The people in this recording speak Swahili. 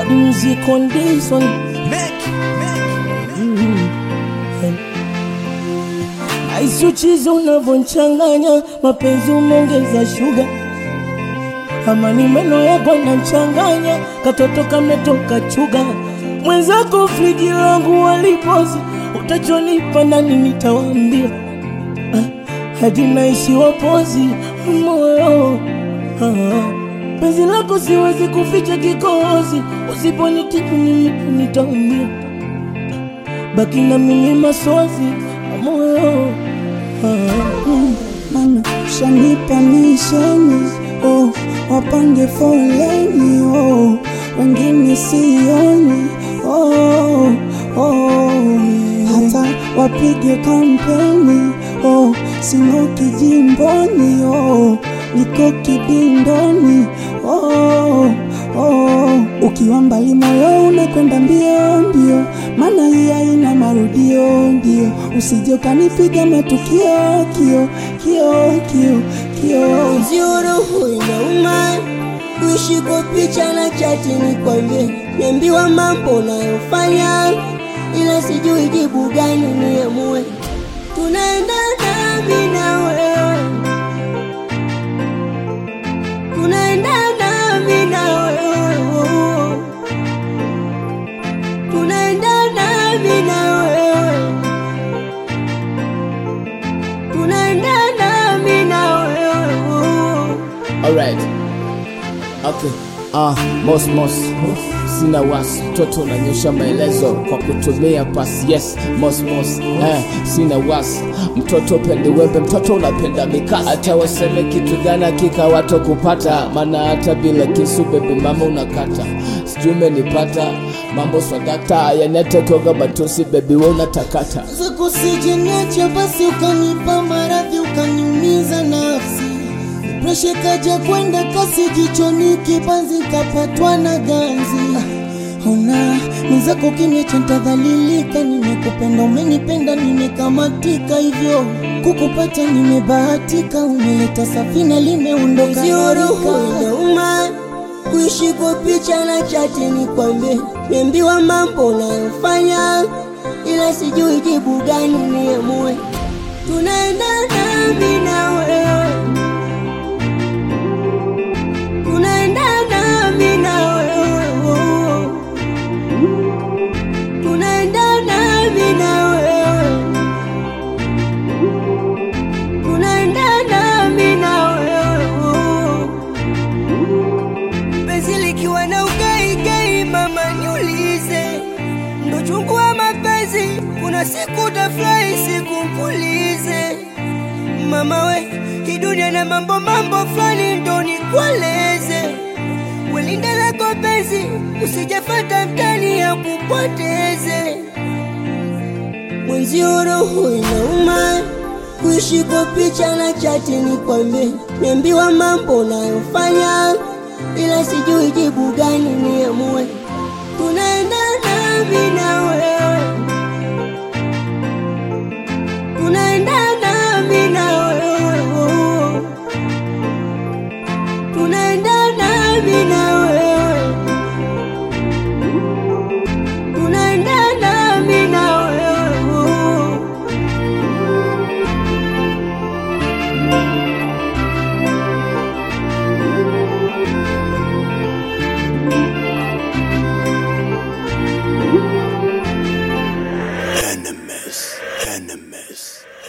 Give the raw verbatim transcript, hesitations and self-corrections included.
Bad music on this one. Make, make, mm-hmm. Aisuchizo unavonchanganya, mapenzi umeongeza sugar. Ama ni meno yako yanachanganya, katoto kametoka chuga. Mwenzako friji langu walipozi, utachonipa nani nitawaambia. ah, Hadi naishi wapozi moyo. ah, Penzi lako siwezi kuficha kikohozi, usiponitibu mimi nitaumia. Baki na mimi masozi moyo. ah, mm, Mana shanipa misheni, oh, wapange foleni, oh, wengine sioni, oh, oh, hata wapige kampeni, oh, sinoki jimboni, oh, niko kibindoni, oh, oh, ukiwa mbali moyo unakwenda mbio mbio, mana hii haina marudio ndio, usije ukanipiga matukio kio kio kio kio. Zioro inauma kuishi kwa picha na chati, ni kwambie niambiwa mambo nayofanya, ila sijui jibu gani niamue. Tunaenda nami na wewe, tunaenda nami na wewe, tunaenda nami na wewe, tunaenda nami na wewe. Alright, okay, ah, mos mos, sina wasi, toto nanyosha maelezo kwa kutumia pasi, yes, mos mos, eh, sina wasi, mtoto pende webe, mtoto unapenda mika, hata waseme kitu gana kika wato kupata, mana hata bila kisu baby mama unakata, sijume nipata, mambo swadakta, yanete koga matusi baby we unatakata. Siku sijiniacha basi ukanipa maradhi, ukaniumiza nafsi, presha kaja kwenda kasi, jichoni kibanzi kapatwa na ganzi. Ona mwenzako kiniacha nitadhalilika, nimekupenda umenipenda nimekamatika, hivyo kukupata nimebahatika, umeleta safina limeondoka. Zioro inauma kuishi kwa picha na chati, ni kwambie niambiwa mambo nayofanya, ila sijui jibu gani niamue. Tunaenda nami na wewe, tunaenda nami na wewe, tunaenda nami na wewe, tunaenda nami na wewe. Penzi likiwa na ugai gai mama niulize, ndo chungu wa mapenzi, kuna siku utafurahi siku nkulize. Mama we, hii dunia na mambo mambo flani ndo nikueleze. Welinda lako penzi, usijafata mtani ya kupoteze. Mwenzio roho inauma kuishi kwa picha na chati, ni kwambie niambiwa mambo nayofanya, ila sijui jibu gani niamue. Tunaenda nami na wewe, tunaenda nami na wewe, tunaenda nami na wewe, tunaenda nami na wewe. Enemies, enemies.